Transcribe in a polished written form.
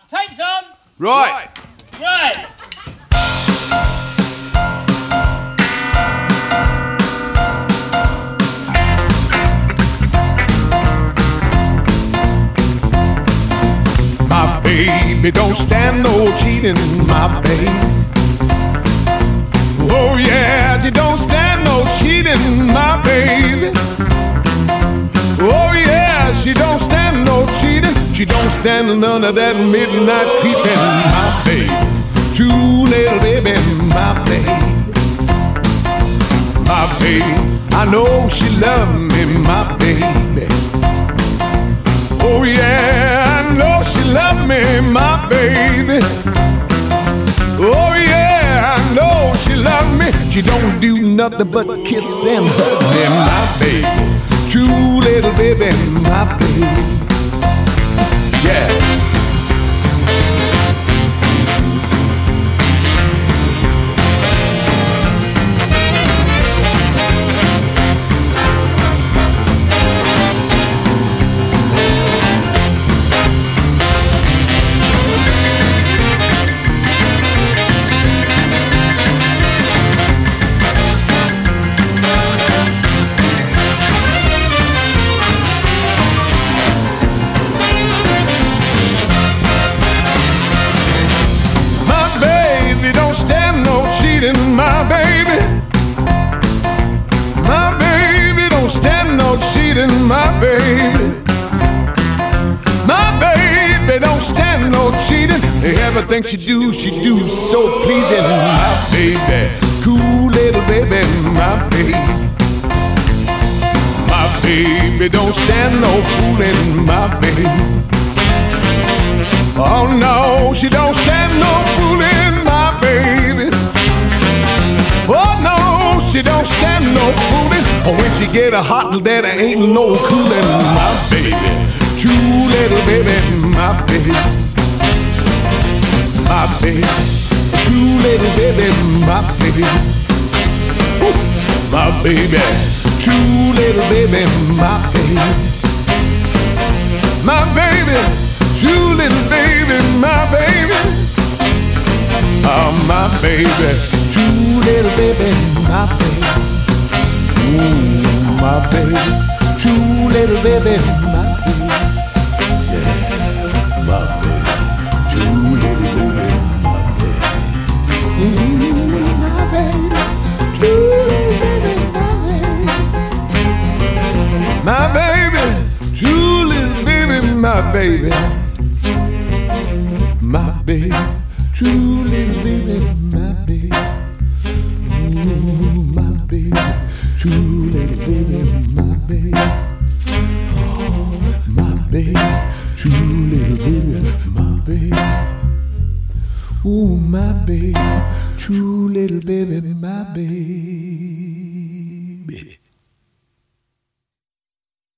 Tape's on. Right. Right. My baby don't stand no cheating, my baby. Oh yeah, she don't stand no cheating, my baby. Oh yeah, she don't stand no cheating. She don't stand none of that midnight creeping, my baby. True little baby, my baby. My baby, I know she love me, my baby. Oh yeah, I know she love me, my baby. Oh yeah, I know she love me. She don't do nothing but kiss and hug me, my baby. True little baby, my baby. Yeah. My baby, my baby don't stand no cheating, my baby. My baby don't stand no cheating. Everything she do so pleasing, my baby. Cool little baby, my baby. My baby don't stand no fooling, my baby. Oh no, she don't stand no fooling, my baby. Oh no, she don't stand no fooling. Oh, when she get a hot, there ain't no cooling, my baby. True little baby, my baby. My baby. True little baby, my baby. Ooh, my baby. True little baby, my baby. My baby. True little baby, my baby. Oh, my baby. True little baby, my baby. Ooh, my baby. True little baby, my baby. Yeah, my baby. True little baby, my baby. Ooh, my baby. True little baby, my baby. My baby. True little baby, my baby. My baby. True little baby, my baby. Ooh, my baby. True little baby, my baby. Oh, my baby. True little baby, my baby. Ooh, my baby. True little baby, my baby.